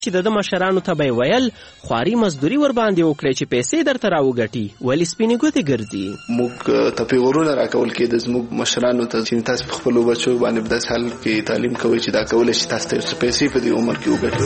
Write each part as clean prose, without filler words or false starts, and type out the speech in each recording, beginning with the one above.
چې د مشرانو ته به ویل خواري مزدوري ور باندې وکړي چې پیسې درته راوګټي ولې سپینې ګوتې ګرځي. موږ ته پیغورونه راکول کېده زموږ مشرانو ته چې تاسو په خپلو بچو باندې په داسې حال کې تعلیم کوئ چې دا کولی شي تاسو ته څه پیسې په دې عمر کې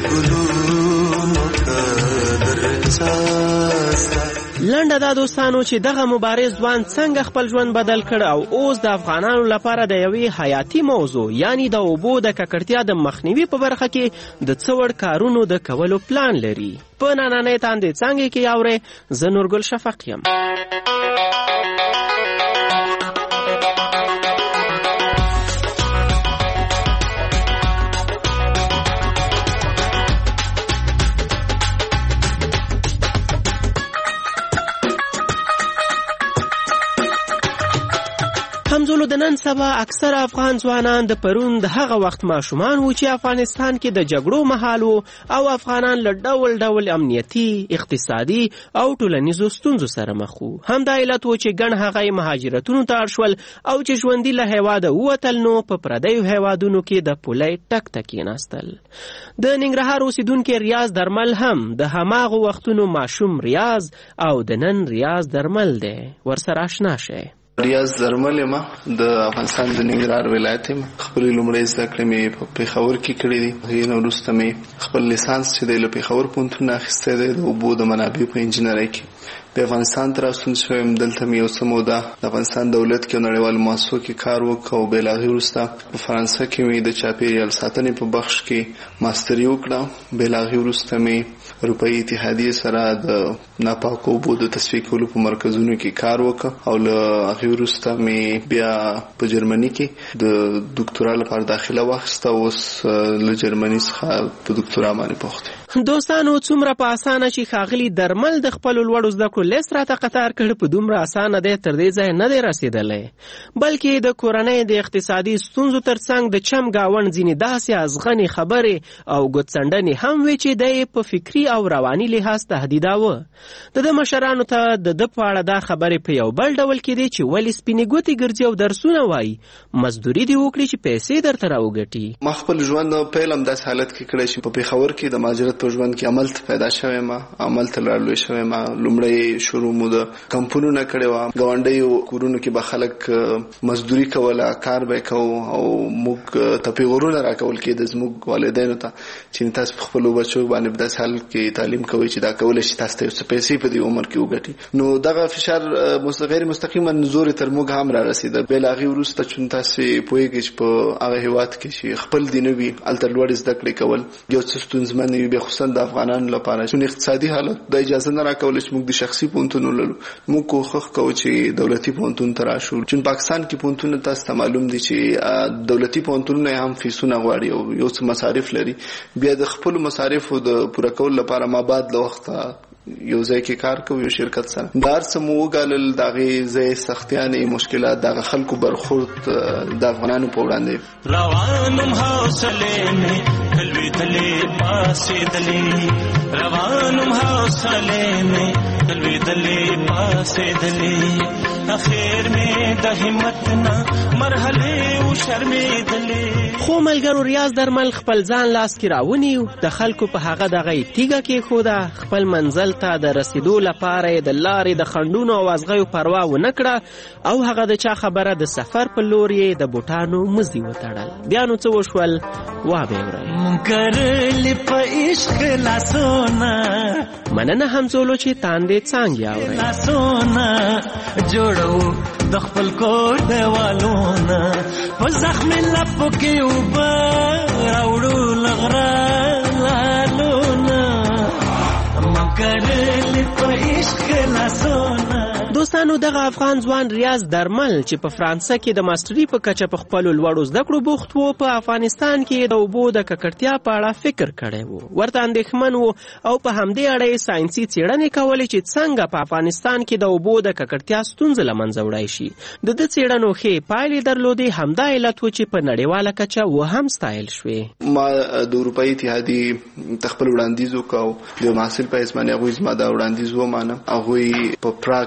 وګټي. لنډه دا دوستانو چې دغه مبارز ځوان څنګه خپل ژوند بدل کړ او اوس د افغانانو لپاره د یوې حیاتي موضوع یعنی د اوبو د ککړتیا د مخنیوي په برخه کې د څه وړ کارونو د کولو پلان لري. په نننۍ تاندې څانګې کې اورئ زه نورګل شفق یم. همزولو د نن سبا اکثر افغان ځوانان د پرون د هغه وخت ماشومان وو چې افغانستان کې د جګړو مهال وو او افغانان له ډول ډول امنیتي، اقتصادي او ټولنیزو ستونزو سره مخ وو. همدا علت و چې ګڼ هغه مهاجرتونو ته اړ شول او چې ژوندي له هېواده ووتل نو په پردیو هېوادونو کې د پولۍ ټک ته کېناستل. د ننګرهار اوسیدونکي ریاض درمل هم د هماغو وختونو ماشوم ریاض او د نن ریاض درمل دی. ورسره اشنا شئ. ریاض درمل یم د افغانستان د ننګرهار ولایت یم. خپلې لومړۍ زده کړې مې په پېښور کې کړې دي. هغې نه وروسته مې خپل لیسانس چې دی له پېښور پوهنتون اخیستی دی د اوبو د منابعو په انجینرۍ کې. په افغانستان ته راستون شویم. دلته مې یو څه موده د افغانستان دولت کې او نړیوالو مؤسسو کې کار وکړ او بې له هغې وروسته په فرانسه کې مې د چاپېریال ساتنې په بخش کې ماستري وکړه. بې له هغې وروسته مې اروپایي اتحادیې سره د ناپاکو اوبو د تصفیې کولو په مرکزونو کې کار وکړ او له هغې وروسته مې بیا په جرمني کې د دکتورا لپاره داخله واخیسته. اوس له جرمني څخه په دکتورا باندې بوخت یم. دوستانو څومره په اسانه چې ښاغلي درمل د خپلو لوړو زده کړو لیست راته قطار کړ په دومره اسانه دی تر دې ځای نه دی رسېدلی، بلکې د کورنۍ د اقتصادي ستونزو ترڅنګ د چم ګاونډ ځینې داسې ازغنې خبرې او ګوتڅنډنې هم وې چې دی په فکري او رواني لحاظ تهدیداوه. د ده مشرانو ته د ده په اړه دا خبرې په یو بل ډول کې دي چې ولې سپینې ګوتې ګرځي او درسونه وایي مزدوري دې وکړي چې پیسې درته راوګټي. ما خپل ژوند پیل هم داسې حالت کې کړی چې په پېښور کې د مهاجرت په ژوند کې عمل ته پیدا شوی ما، عمل ته لوی شوی ما. لومړی شروع مو د کمپونونه کړې وه. ګاونډیو کورونو کې به خلک مزدوري کوله، کار به یې کوو او موږ ته پیغورونه راکول کېده زموږ والدینو ته چې تاسو په خپلو بچو باندې په داسې حال کې تعلیم کوئ چې دا کولی شي تاسو ته یو څه پیسې په دې عمر کې وګټي. نو دغه فشار غیر مستقیما زور تر موږ هم را رسېده. بې له هغې وروسته چون تاسو پوهېږئ چې په هغه هېواد کې چې خپل دین وي هلته لوړې زده کړې کول یو څه ستونزمن وي، بیا خصوصا د افغانانو لپاره چون اقتصادي حالت د اجازه نه راکولی چې موږ د شخصي پوهنتون ولرو. موږ کوښښ کوو چې دولتي پوهنتون ته راشو. چون پاکستان کې پوهنتونونه تاسو ته معلوم دي چې دولتي پوهنتونونه هم فیسونه غواړي او یو څه مصارف لري. بیا د خپلو مصارفو د پوره کولو لپاره ما بعد له وخته یو ځای کې کار کوو یو شرکت سره. دا هر څه مو وګالل، د هغې ځای سختیانې مشکلات، د هغه خلکو برخورد د افغانانو په وړاندې. روانم حوصلې مې تلوېدلې پاسېدلې، روانم حوصلې مې تلوېدلې پاسېدلې، اخیر مې د همت نه مرحلې و شرمېدلې. خو ملګرو ریاض درمل خپل ځان لاس کې راونیو، د خلکو په هغه دغه یې تیږه کېښوده، خپل منزل ته د رسیدو لپاره یې د لارې د خنډونو او ازغیو پروا ونه کړه او هغه د چا خبره د سفر په لور یې د بوټانو مزي وتړل. بیا نو څه وشول وابه اورئ. کرلې په عشق لاسونه، مننه همزولو چې تاندې څانګې اورئ. لاسونه جوړو د خپل کور دیوالونه، په زخمې لپو کې اوبه راوړو لغره لالونه، کرلې په عشق لاسونه. دوستانو دغه افغان ځوان ریاض درمل چې په فرانسه کې د ماستري په کچه په خپلو لوړو زده کړو بوخت و، په افغانستان کې د اوبو د ککړتیا په اړه فکر کړی و، ورته اندېښمن و او په همدې اړه یې ساینسي څېړنې کولې چې څنګه په افغانستان کې د اوبو د ککړتیا ستونزه له منځه وړی شي. د ده څېړنو ښې پایلې درلودې. همدا علت و چې په نړیواله کچه وهم ستایل شوې. ما د اروپایي اتحادیې خپل وړاندیز وکړ او د محصل په حیث باندې هغوی زما دا وړاندیز ومانه. هغوی په پراګ کې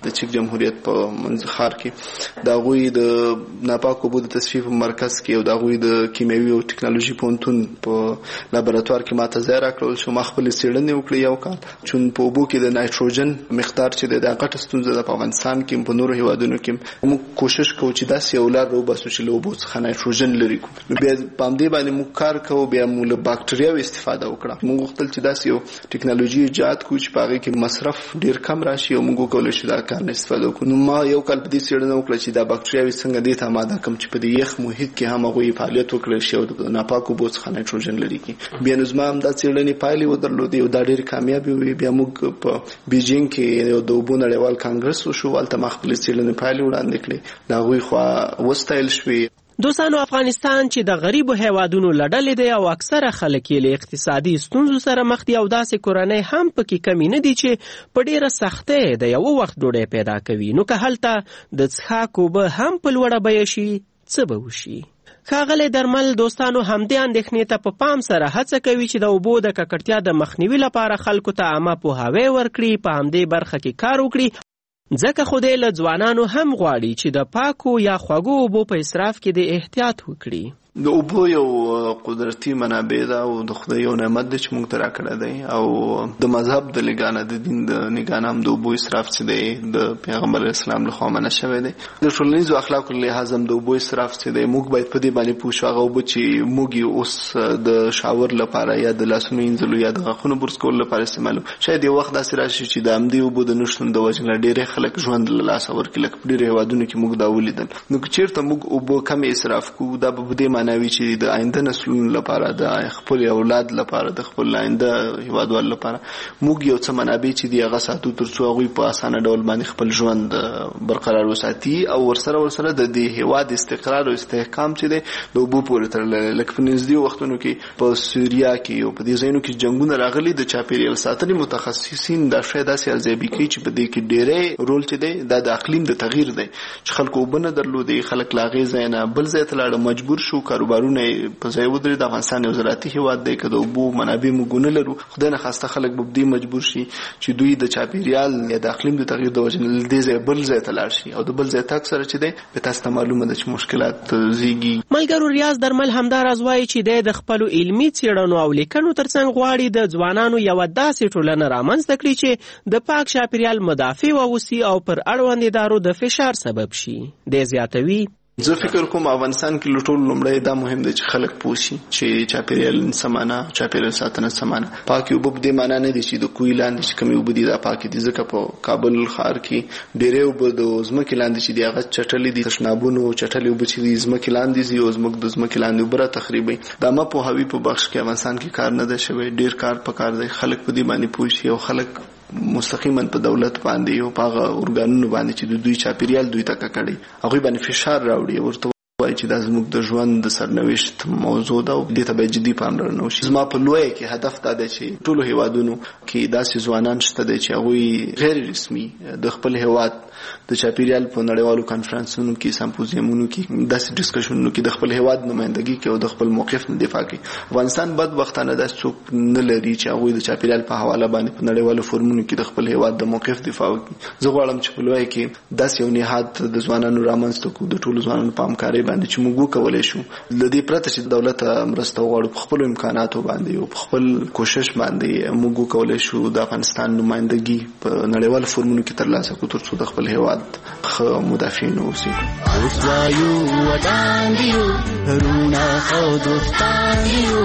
د چک جمهوریت په منځ ښار کې د هغوی د ناپاکو اوبو د تصفیې په مرکز کې او د هغوی د کیمیاوي او ټکنالوژي پوهنتون په لابراتوار کې ماته ځای راکړل شو. ما خپلې څېړنې وکړې یو کال، چون په اوبو کې د نایټروجن مقدار چې دی دا غټه ستونزه ده په افغانستان کې، په نورو هیوادونو کې. موږ کوشش کوو چې داسې یو لار راوباسو چې له اوبو څخه نایټروجن لرې کړو. نو بیا په همدې باندې موږ کار کوو، بیا موږ له باکټریاوو استفاده وکړه. موږ غوښتل چې داسې یو ټکنالوژي ایجاد کړو چې په هغې کې مصرف ډېر کم راشي او موږ وکولی شو دا کار نه استفاده وکړو. نو ما یو کال په دې څېړنه وکړه چې دا باکټریاوې څنګه دې ته اماده کړم چې په دې یخ محیط کې هم هغوی فعالیت وکړی شي او د ناپاکو اوبو څخه نایټروجن لرې کړي. بیا نو زما هم دا څېړنې پایلې ودرلودې او دا ډېرې کامیابې وې. بیا موږ په بیجینګ کې د اوبو نړیوال کانګرس وشو، هلته ما خپلې څېړنې پایلې وړاندې کړې، د هغوی خوا وستایل شوې. دوستانو، افغانستان چې د غریبو هیوادونو له ډلې دی او اکثره خلک یې له اقتصادي ستونزو سره مخ دي او داسې کورنۍ هم پکې کمی نه دي چې په ډېره سختۍ د یوه وخت ډوډۍ پیدا کوي. نو که هلته د څښاک اوبه هم په لوړه بیه شي، څه به وشي؟ ښاغلی درمل دوستانو همدې اندېښنې ته په پام سره هڅه کوي چې د اوبو د ککړتیا د مخنیوي لپاره خلکو ته عامه پوهاوی ورکړي، په همدې برخه کې کار وکړي. ځکه خو دې له ځوانانو هم غواړي چې د پاکو یا خوږو اوبو په اصراف کې د احتیاط وکړي. د اوبو یو قدرتي منابع ده او د خدای یو نعمت دی چې موږ ته راکړی دی، او د مذهب د لګانه د دین د نګانه هم د اوبو اسراف چې دی د پیغمبر اسلام لخوا منع شوی دی. د ټولنیزو اخلاقو له لحاظه هم د اوبو اسراف چې دی موږ باید په دې باندې پوه شو. هغه اوبه چې موږ اوس د شاور لپاره یا د لاسونو وینځلو یا د غاښونو برس کولو لپاره استعمالوو، شاید یو وخت داسې راشي چې د همدې اوبو د نشتون د وجې نه ډېری خلک ژوند له لاسه ورکړي، لکه په ډېرو هېوادونو کې موږ دا ولیدل. نو که چېرته موږ اوبه کمې اسراف کوو، دا به په دې معنی وي چې د آینده نسلونو لپاره، د خپل اولاد لپاره، د خپل آینده هیوادوالو لپاره موږ یو څه منابع چې دي هغه ساتو، تر څو هغوی په اسانه ډول باندې خپل ژوند برقرار وساتي او ورسره د دې هیواد استقرار او استحکام چې دی د اوبو پورې تړلی. لکه په نږدې وختونو کې په سوریا کې او په دې ځایونو کې جنګونه راغلي، د چاپېریال ساتنې متخصصین دا شی داسې ارزیابي کوي چې په دې کې ډېری رول چې دی دا د اقلیم د تغییر دی، چې خلکو اوبه نه درلودې، خلک له هغې ځای نه بل ځای ته لاړه، مجبور شو کاروبارونه په ځای ودرېد. افغانستان یو زراعتي هېواد دی، که د اوبو منابع موږ ونه لرو، خدای نخواسته خلک به په دې مجبور شي چې دوی د چاپېریال یا د اقلیم د تغییر د وجې نه له دې ځایه بل ځای ته لاړ شي، او د بل ځای تګ سره چې دی به تاسو ته معلومه ده چې مشکلات زیږي. ملګرو، ریاض درمل همداراز وایي چې دی د خپلو علمي څېړنو او لیکنو ترڅنګ غواړي د ځوانانو یوه داسې ټولنه رامنځته کړي چې د پاک چاپېریال مدافع واوسي او پر اړوند ادارو د فشار سبب شي. دی زیاتوي: زه فکر کوم افغانستان کې له ټولو لومړی دا مهم دی چې خلک پوه شي چې چاپېریال څه معنا، چاپېریال ساتنه څه معنا. پاکې اوبه په دې معنا نه دي چې د کوهي لاندې چې کومې اوبه دي دا پاکې دي، ځکه په کابل ښار کې ډېرې اوبه د ځمکې لاندې چې دي هغه چټلې دي، تشنابونو چټلې اوبه چې دي ځمکې لاندې ځي او زموږ د ځمکې لاندې اوبه راتخریبوي. د عامه پوهاوي په بخش کې افغانستان کې کار نه دی شوی، ډېر کار پکار دی. خلک په دې باندې پوه شي او خلک مستقیما په دولت باندې او په هغه ارګانونو باندې چې د دوی چاپېریال دوی ته ککړي هغوی باندې فشار راوړي، ورته وایي چې دا زموږ د ژوند د سرنوشت موضوع ده او دې ته باید جدي پاملرنه وشي. زما په لویه کې هدف دا دی چې ټولو هیوادونو کې داسې ځوانان شته دی چې هغوی غیر رسمي د خپل هیواد د چاپېریال په نړیوالو کانفرنسونو کې، سمپوزیمونو کې، داسې ډسکشنونو کې د خپل هیواد نمایندګي کوي او د خپل موقف نه دفاع کوي. افغانستان بدبختانه داسې څوک نه لري چې هغوی د چاپېریال په حواله باندې په نړیوالو فورمونو کې د خپل هیواد د موقف دفاع وکړي. زه غواړم چې په لویه کې داسې یو نهاد د ځوانانو رامنځته کړو، د ټولو ځوانانو په همکارۍ باندې چې موږ وکولی شو له دې پرته چې دولت مرسته وغواړو، په خپلو امکاناتو باندې او په خپل کوشش باندې موږ وکولی شو د افغانستان نمایندګي په نړیوالو فورمونو کې ترلاسه کړو، تر څو د خپل هیواد ښه مدافعین واوسو. اوس وایو ودان دیو رونا او دوستان دیو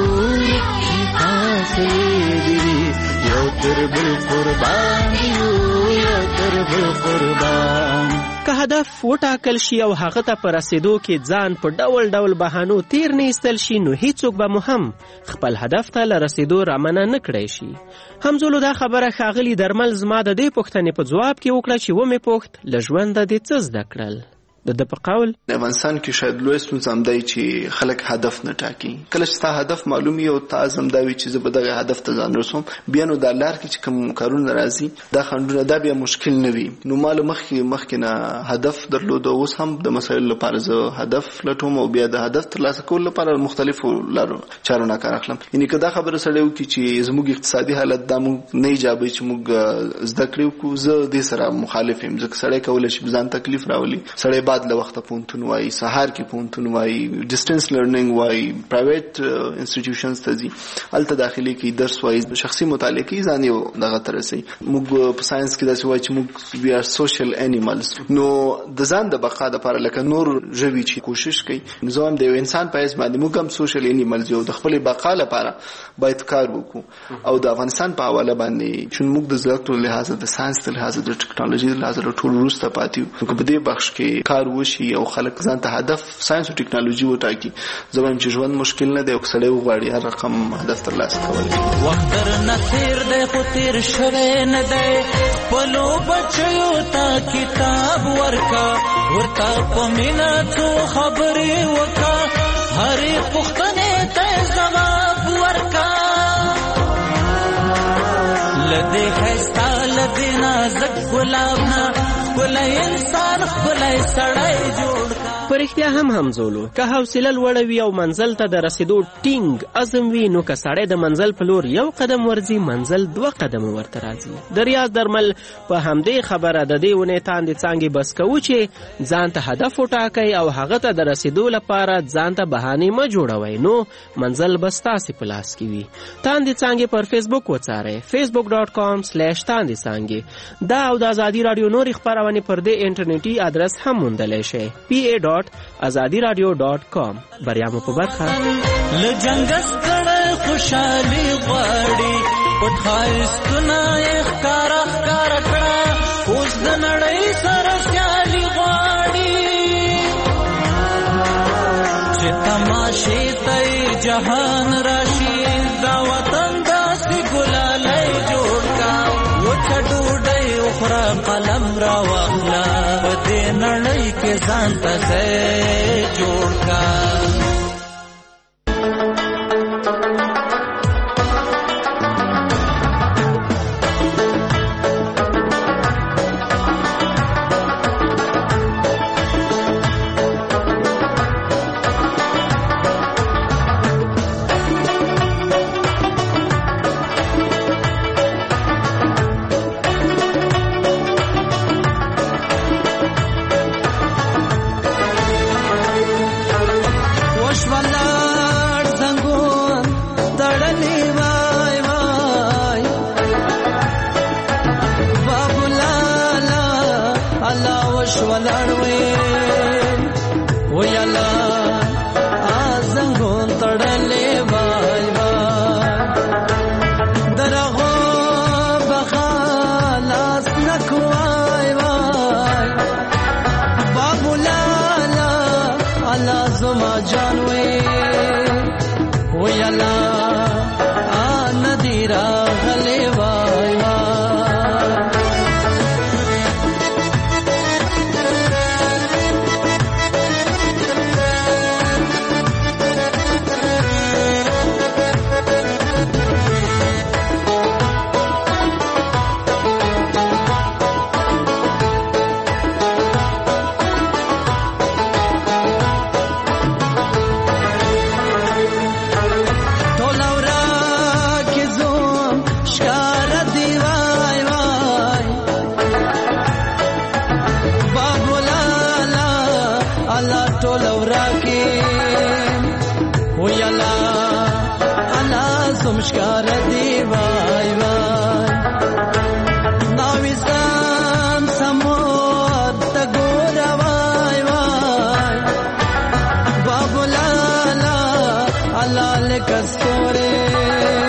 تاسې دی یو تر بل قربان دیو یو تر بل قربان. که هدف وټاکل شي او هغه ته په رسېدو کې ځان په ډول ډول بهانو تیر نه ایستل شي، نو هیڅوک به مو هم خپل هدف ته له رسېدو رامنع نه کړی شي. همزولو دا خبره ښاغلي درمل زما د دې پوښتنې په ځواب کې وکړه چې ومې پوښت له ژونده دې څه زده کړل؟ د په قول افغانستان کې شاید لوی ستونزه هم دی چې خلک هدف نه ټاکي. کله چې ستا هدف معلوم وي او تا عزم دا وي چې زه به دغه هدف ته ځان رسوم، بیا نو دا لار کې چې کوم کارونه راځي دا خنډونه دا بیا مشکل نه وي. نو مال مخکې نه هدف درلود، اوس هم د مسایل لپاره زه هدف لټوم او بیا د هدف ترلاسه کولو لپاره مختلفو لارو چارو نه کار اخلم. یعنی که دا خبره سړی وکړي چې زموږ اقتصادي حالت دا موږ نه ایجابوي چې موږ زده کړې وکړو، زه دې سره مخالف یم. ځکه سړی کولی شي ځان تکلیف راولي. سړی بعد له وخته پوهنتون وایي، سهار کې پوهنتون وایي، ډسټنس لرنینګ وایي، پرایویټ انسټیټیوشنز ته ځي، هلته داخلي کوي، درس وایي، شخصي مطالعه کوي، ځان یې دغه ته رسوي. موږ په ساینس کې داسې وایي چې موږ وی آر سوشل انیملز. نو د ځان د بقا دپاره لکه نور ژوي چې کوشش کوي، نو زه هم د یو انسان په حیث باندې موږ هم سوشل انیملز یو، د خپلې بقا لپاره باید کار وکړو. او د افغانستان په حواله باندې چې موږ د زده کړو لحاظه، د ساینس د لحاظه، د ټکنالوژي د لحاظه ټول وروسته پاتې یو. نو که په دې بخش کې کار وشي او خلک ځان ته هدف ساینس او ټکنالوژي وټاکي، زه وایم چې ژوند مشکل نه دی او که سړی وغواړي هر رقم هدف ترلاسه کولی. وخت درنه تېر دی خو تېر شوی نه دی، خپلو بچیو ته کتاب ورکه، ورته په مینه څو خبرې وکړه، هرې پوښتنې ته ځواب ورکړه. له دې ښایسته له دې نازک ګلاب نه ښکلی انسان ښکلی سړی جوړ کړه. په رښتیا هم همزولو که حوصله لوړه وي او منزل ته د رسیدو ټینګ عزم وي، نو که سړی د منزل په لور یو قدم ورځي، منزل 2 قدمه ورته راځي. د ریاض درمل په همدې خبره د دې ونې تاندې څانګې بس کوو چې ځان ته هدف وټاکئ او هغه ته د رسیدو لپاره ځان ته بهانې مه جوړوئ، نو منزل به ستاسې په لاس کې وي. تاندې څانګې پر فیسبوک وڅارئ، facebook.com/تاندې څانګې. دا او د ازادي راډیو نورې خپرونې پر دې انټرنیټي ادرس هم موندلی شئ، pa.azadiradio.com. بریا مو په برخه. له جنګ ستړی خوشحالي غواړي، پټ ښایستونه یې ښکاره ښکاره کړه، اوس د نړۍ سره سیالي غواړي، چې تماشې ته یې جهان راشي، دا وطن داسې ګلالی جوړ کا، وچه ډوډۍ وخوره قلم را واخله، په دې نړۍ کې ځان ته ځای جوړ کا.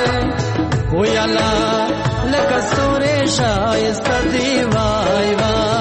لکه ستوري شایسته دی وای وای